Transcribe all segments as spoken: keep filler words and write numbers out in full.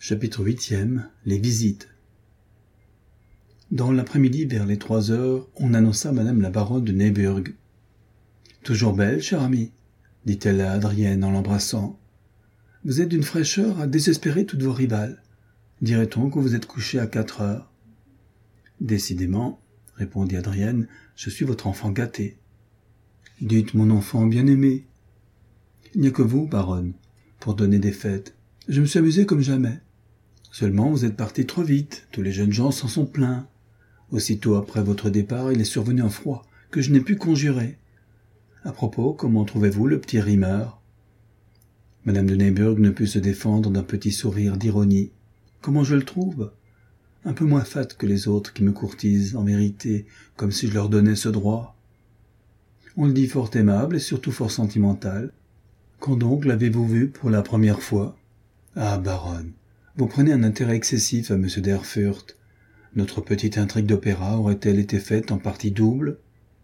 Chapitre huitième. Les visites. Dans l'après-midi, vers les trois heures, on annonça madame la baronne de Neyburg. « Toujours belle, chère amie ?» dit-elle à Adrienne en l'embrassant. « Vous êtes d'une fraîcheur à désespérer toutes vos rivales. Dirait-on que vous êtes couchée à quatre heures ?»« Décidément, » répondit Adrienne, « je suis votre enfant gâté. »« Dites, mon enfant bien-aimé. »« Il n'y a que vous, baronne, pour donner des fêtes. Je me suis amusé comme jamais. Seulement, vous êtes partis trop vite, tous les jeunes gens s'en sont plaints. Aussitôt après votre départ, il est survenu un froid que je n'ai pu conjurer. À propos, comment trouvez-vous le petit rimeur ?» Madame de Neyburg ne put se défendre d'un petit sourire d'ironie. « Comment je le trouve ? Un peu moins fat que les autres qui me courtisent, en vérité, comme si je leur donnais ce droit. On le dit fort aimable et surtout fort sentimental. Quand donc l'avez-vous vu pour la première fois ? Ah, baronne, vous prenez un intérêt excessif à M. d'Erfurt. Notre petite intrigue d'opéra aurait-elle été faite en partie double ?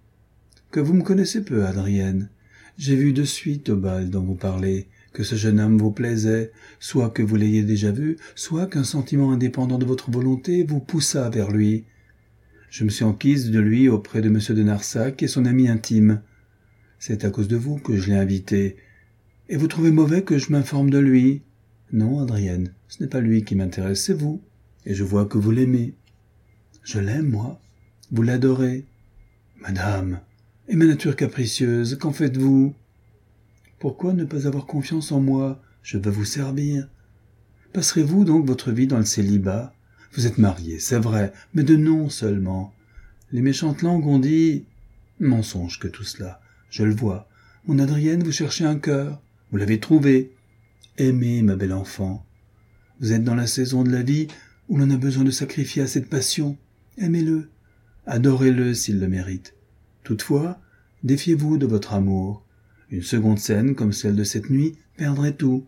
Que vous me connaissez peu, Adrienne. J'ai vu de suite au bal dont vous parlez que ce jeune homme vous plaisait, soit que vous l'ayez déjà vu, soit qu'un sentiment indépendant de votre volonté vous poussa vers lui. Je me suis enquise de lui auprès de M. de Narsac et son ami intime. C'est à cause de vous que je l'ai invité. Et vous trouvez mauvais que je m'informe de lui ? Non, Adrienne, ce n'est pas lui qui m'intéresse, c'est vous, et je vois que vous l'aimez. Je l'aime, moi. Vous l'adorez. Madame, et ma nature capricieuse, qu'en faites-vous ? Pourquoi ne pas avoir confiance en moi ? Je veux vous servir. Passerez-vous donc votre vie dans le célibat ? Vous êtes marié, c'est vrai, mais de nom seulement. Les méchantes langues ont dit... Mensonge que tout cela, je le vois. Mon Adrienne, vous cherchez un cœur. Vous l'avez trouvé. Aimez, ma belle enfant. Vous êtes dans la saison de la vie où l'on a besoin de sacrifier à cette passion. Aimez-le. Adorez-le s'il le mérite. Toutefois, défiez-vous de votre amour. Une seconde scène comme celle de cette nuit perdrait tout.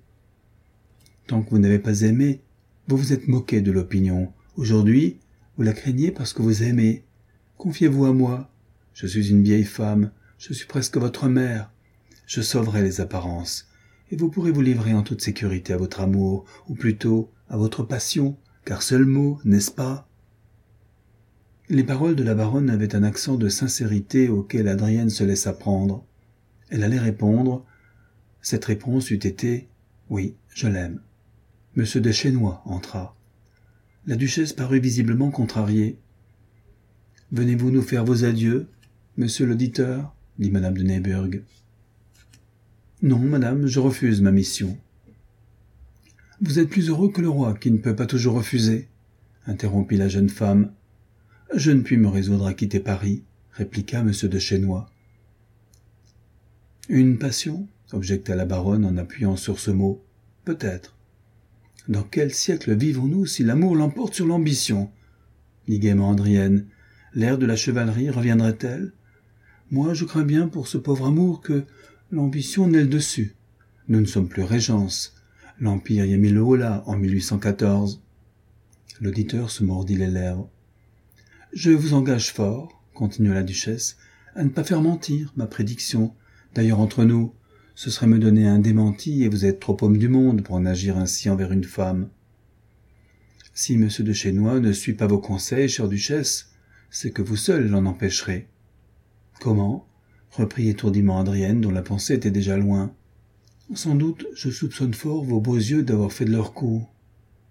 Tant que vous n'avez pas aimé, vous vous êtes moqué de l'opinion. Aujourd'hui, vous la craignez parce que vous aimez. Confiez-vous à moi. Je suis une vieille femme. Je suis presque votre mère. Je sauverai les apparences. Et vous pourrez vous livrer en toute sécurité à votre amour, ou plutôt à votre passion, car seul mot, n'est-ce pas ? Les paroles de la baronne avaient un accent de sincérité auquel Adrienne se laissa prendre. Elle allait répondre. Cette réponse eût été « Oui, je l'aime ». Monsieur de Chesnois entra. La duchesse parut visiblement contrariée. « Venez-vous nous faire vos adieux, monsieur l'auditeur ?» dit madame de Neyburg. « Non, madame, je refuse ma mission. »« Vous êtes plus heureux que le roi, qui ne peut pas toujours refuser, » interrompit la jeune femme. « Je ne puis me résoudre à quitter Paris, » répliqua monsieur de Chesnois. « Une passion » objecta la baronne en appuyant sur ce mot. « Peut-être. »« Dans quel siècle vivons-nous si l'amour l'emporte sur l'ambition ?» dit gaiement Adrienne. « L'ère de la chevalerie reviendrait-elle ? Moi, je crains bien pour ce pauvre amour que l'ambition n'ait le dessus. Nous ne sommes plus régence. L'Empire y a mis le holà en mille huit cent quatorze. » L'auditeur se mordit les lèvres. « Je vous engage fort, » continua la duchesse, « à ne pas faire mentir ma prédiction. D'ailleurs, entre nous, ce serait me donner un démenti et vous êtes trop homme du monde pour en agir ainsi envers une femme. Si M. de Chesnois ne suit pas vos conseils, chère duchesse, c'est que vous seule l'en empêcherez. »« Comment ?» reprit étourdiment Adrienne, dont la pensée était déjà loin. « Sans doute, je soupçonne fort vos beaux yeux d'avoir fait de leur coup. »« Baronne, »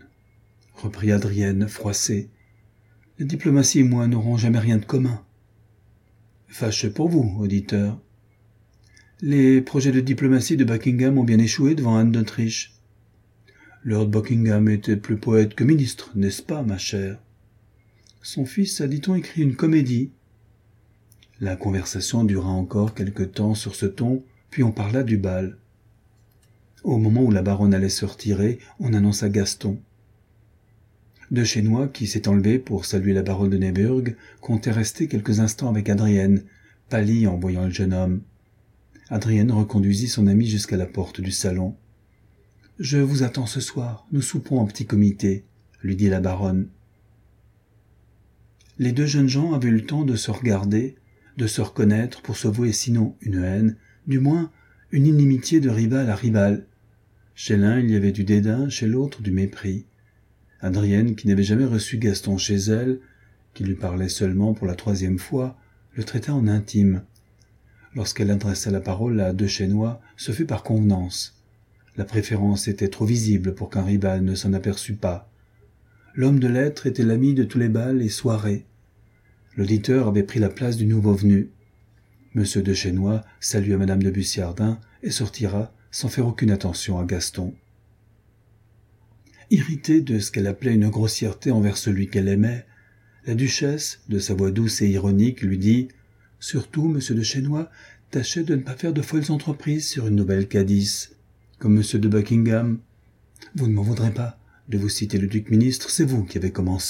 reprit Adrienne, froissée, « la diplomatie et moi n'aurons jamais rien de commun. » Fâcheux pour vous, auditeur. Les projets de diplomatie de Buckingham ont bien échoué devant Anne d'Autriche. Lord Buckingham était plus poète que ministre, n'est-ce pas, ma chère ? Son fils a, dit-on, écrit une comédie. La conversation dura encore quelque temps sur ce ton, puis on parla du bal. Au moment où la baronne allait se retirer, on annonça Gaston. De Chesnois, qui s'est enlevé pour saluer la baronne de Neyburg, comptait rester quelques instants avec Adrienne, pâlit en voyant le jeune homme. Adrienne reconduisit son ami jusqu'à la porte du salon. « Je vous attends ce soir, nous soupons en petit comité, » lui dit la baronne. Les deux jeunes gens avaient eu le temps de se regarder, de se reconnaître pour se vouer sinon une haine, du moins une inimitié de rival à rival. Chez l'un, il y avait du dédain, chez l'autre, du mépris. Adrienne, qui n'avait jamais reçu Gaston chez elle, qui lui parlait seulement pour la troisième fois, le traita en intime. Lorsqu'elle adressa la parole à deux Chesnois, ce fut par convenance. La préférence était trop visible pour qu'un rival ne s'en aperçût pas. L'homme de lettres était l'ami de tous les bals et soirées. L'auditeur avait pris la place du nouveau venu. Monsieur de Chesnois salua madame de Bussiardin et sortira sans faire aucune attention à Gaston. Irritée de ce qu'elle appelait une grossièreté envers celui qu'elle aimait, la duchesse, de sa voix douce et ironique, lui dit « Surtout, monsieur de Chesnois, tâchez de ne pas faire de folles entreprises sur une nouvelle Cadice, comme monsieur de Buckingham. Vous ne m'en voudrez pas de vous citer le duc-ministre, c'est vous qui avez commencé. »«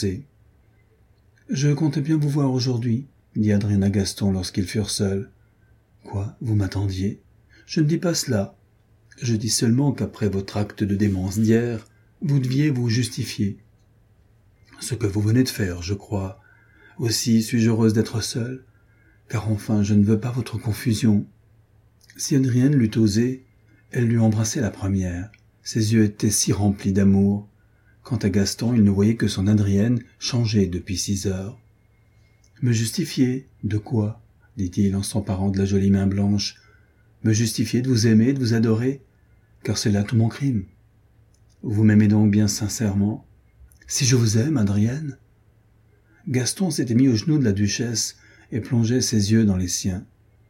Je comptais bien vous voir aujourd'hui, » dit Adrien à Gaston lorsqu'ils furent seuls. « Quoi, vous m'attendiez ? Je ne dis pas cela. Je dis seulement qu'après votre acte de démence d'hier, vous deviez vous justifier. Ce que vous venez de faire, je crois. Aussi suis-je heureuse d'être seule, car enfin je ne veux pas votre confusion. » Si Adrienne l'eût osé, elle l'eût embrassé la première. Ses yeux étaient si remplis d'amour. Quant à Gaston, il ne voyait que son Adrienne changée depuis six heures. « Me justifier ? De quoi ?» dit-il en s'emparant de la jolie main blanche. « Me justifier de vous aimer, de vous adorer, car c'est là tout mon crime. Vous m'aimez donc bien sincèrement ? Si je vous aime, Adrienne ?» Gaston s'était mis aux genoux de la duchesse et plongeait ses yeux dans les siens.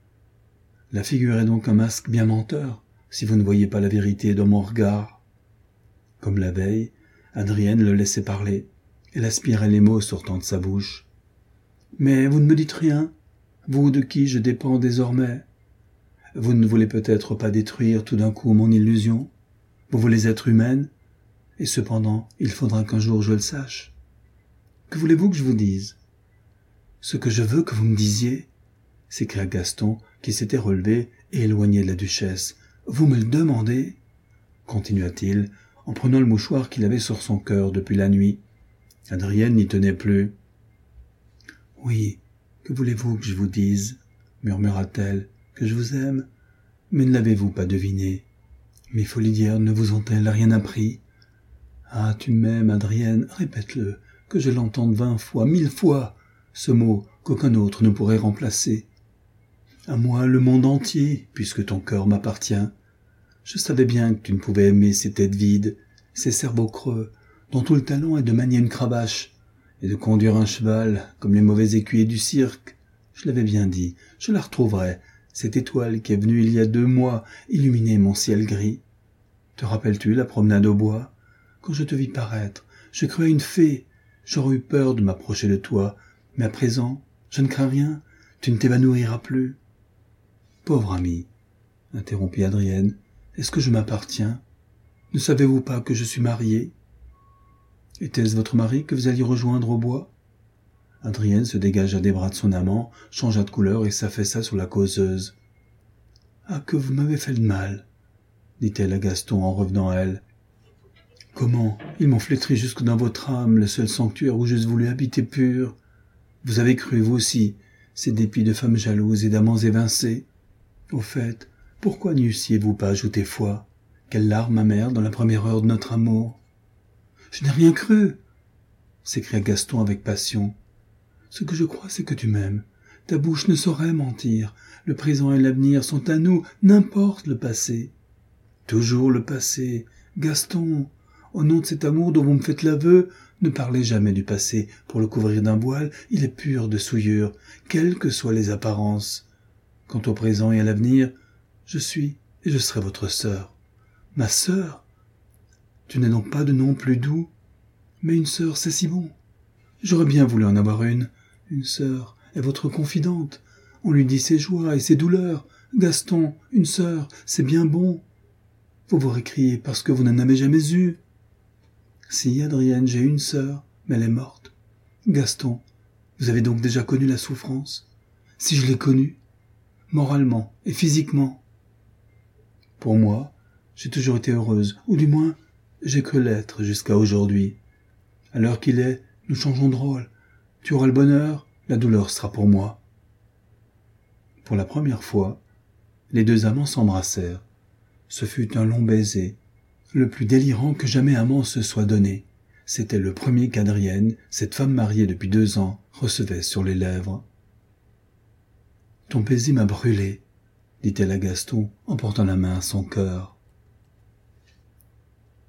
« La figure est donc un masque bien menteur, si vous ne voyez pas la vérité dans mon regard. » Comme la veille, Adrienne le laissait parler. Elle aspirait les mots sortant de sa bouche. « Mais vous ne me dites rien, vous de qui je dépends désormais. Vous ne voulez peut-être pas détruire tout d'un coup mon illusion. Vous voulez être humaine, et cependant il faudra qu'un jour je le sache. Que voulez-vous que je vous dise ? » « Ce que je veux que vous me disiez, » s'écria Gaston, qui s'était relevé et éloigné de la duchesse. « Vous me le demandez ?» continua-t-il, en prenant le mouchoir qu'il avait sur son cœur depuis la nuit. Adrienne n'y tenait plus. « Oui, que voulez-vous que je vous dise ? » murmura-t-elle. « Que je vous aime ? Mais ne l'avez-vous pas deviné ? Mes folies d'hier ne vous ont-elles rien appris ? Ah, tu m'aimes, Adrienne, répète-le, que je l'entende vingt fois, mille fois, ce mot qu'aucun autre ne pourrait remplacer. À moi le monde entier, puisque ton cœur m'appartient. Je savais bien que tu ne pouvais aimer ces têtes vides, ces cerveaux creux, dont tout le talent est de manier une cravache, et de conduire un cheval, comme les mauvais écuyers du cirque. Je l'avais bien dit, je la retrouverai, cette étoile qui est venue il y a deux mois illuminer mon ciel gris. Te rappelles-tu la promenade au bois ? Quand je te vis paraître, je crus une fée, j'aurais eu peur de m'approcher de toi, mais à présent, je ne crains rien, tu ne t'évanouiras plus. » « Pauvre ami, » interrompit Adrienne, « est-ce que je m'appartiens ? Ne savez-vous pas que je suis mariée ? Était-ce votre mari que vous alliez rejoindre au bois ?» Adrienne se dégagea des bras de son amant, changea de couleur et s'affaissa sur la causeuse. « Ah, que vous m'avez fait de mal !» dit-elle à Gaston en revenant à elle. « Comment ? Ils m'ont flétri jusque dans votre âme, le seul sanctuaire où j'eusse voulu habiter pur. Vous avez cru, vous aussi, ces dépits de femmes jalouses et d'amants évincés. Au fait, pourquoi n'y eussiez-vous pas ajouté foi ? Quelle larme amère dans la première heure de notre amour !»« Je n'ai rien cru !» s'écria Gaston avec passion. « Ce que je crois, c'est que tu m'aimes. Ta bouche ne saurait mentir. Le présent et l'avenir sont à nous, n'importe le passé. »« Toujours le passé. Gaston, au nom de cet amour dont vous me faites l'aveu, ne parlez jamais du passé. Pour le couvrir d'un voile, il est pur de souillure, quelles que soient les apparences. Quant au présent et à l'avenir, je suis et je serai votre sœur. Ma sœur ? Tu n'as donc pas de nom plus doux ? Mais une sœur, c'est si bon. J'aurais bien voulu en avoir une. Une sœur est votre confidente. On lui dit ses joies et ses douleurs. Gaston, une sœur, c'est bien bon. Vous vous récriez parce que vous n'en avez jamais eu. Si, Adrienne, j'ai une sœur, mais elle est morte. Gaston, vous avez donc déjà connu la souffrance ? Si je l'ai connue, moralement et physiquement. Pour moi, j'ai toujours été heureuse, ou du moins, j'ai cru l'être jusqu'à aujourd'hui. À l'heure qu'il est, nous changeons de rôle. Tu auras le bonheur, la douleur sera pour moi. » Pour la première fois, les deux amants s'embrassèrent. Ce fut un long baiser, le plus délirant que jamais amant se soit donné. C'était le premier qu'Adrienne, cette femme mariée depuis deux ans, recevait sur les lèvres. « Ton baiser m'a brûlé, dit-elle à Gaston en portant la main à son cœur.